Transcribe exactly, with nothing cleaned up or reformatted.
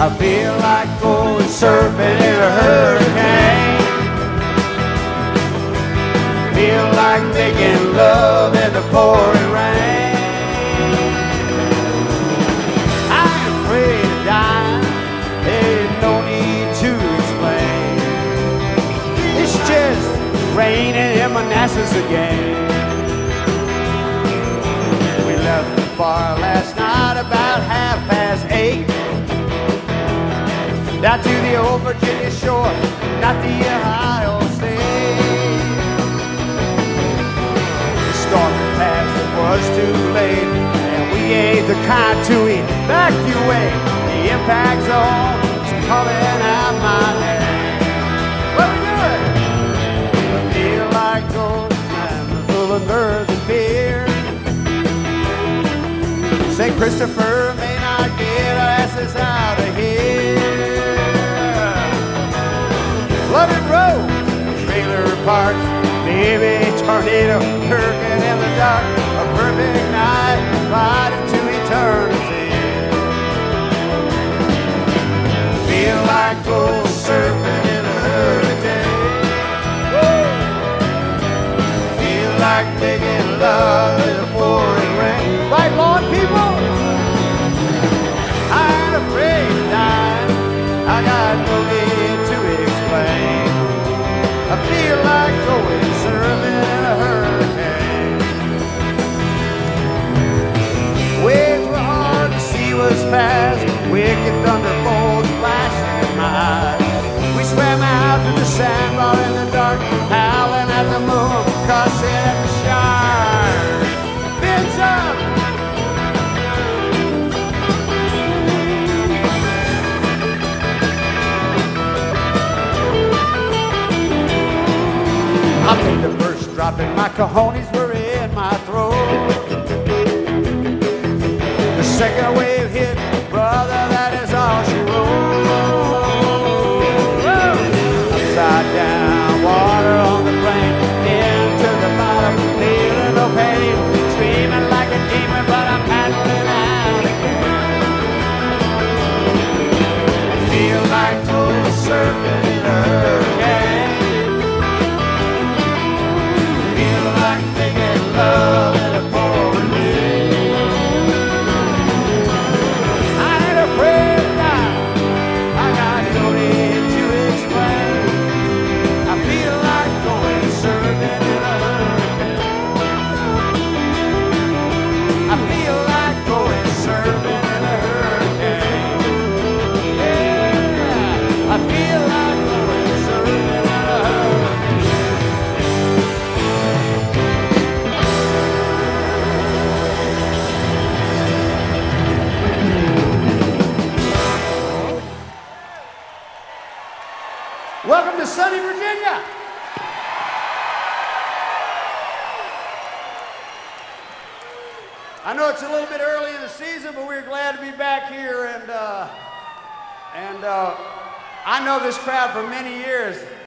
I feel like going surfing in a hurricane. Feel like making love in the pouring rain. I ain't afraid of dying, there's no need to explain. It's just raining in Manassas again. We left the bar last night about half past eight, down to the old Virginia shore, not the Ohio State. The storm had passed, it was too late, and we ain't the kind to evacuate. The impact zone is calling out my name. What we doing? I feel like gold diamonds full of mirth and beer. Saint Christopher may not get our asses out of here. Flooded roads, trailer parks, maybe tornado, hurricane in the dark, a perfect night, right into eternity. Feel like gold surfing in a hurricane. Woo! Feel like making love in the pouring rain. Right, Lord, people? I ain't afraid to die, I got no need to explain. I feel like going surfing in a hurricane. Waves were hard, the sea was fast, wicked thunderbolts flashing in my eyes. We swam out to the sandbar in the dark, howling at the moon, cussing at the sharks. Fins up! I made the first drop and my cojones were in my throat. The second wave hit, brother, that is all she wrote. Upside down, water on the brain, into the bottom, feeling no pain, screaming like a demon, but I'm paddling out again. Feel like gold surfing in a hurricane. Love in a pouring rain. I ain't afraid to die, I got no need to explain. I feel like going surfing in a hurricane. I feel like going surfing in a hurricane. Yeah, I feel like going surfing in a hurricane. Welcome to sunny Virginia. I know it's a little bit early in the season, but we're glad to be back here, and uh, and uh, I know this crowd for many years.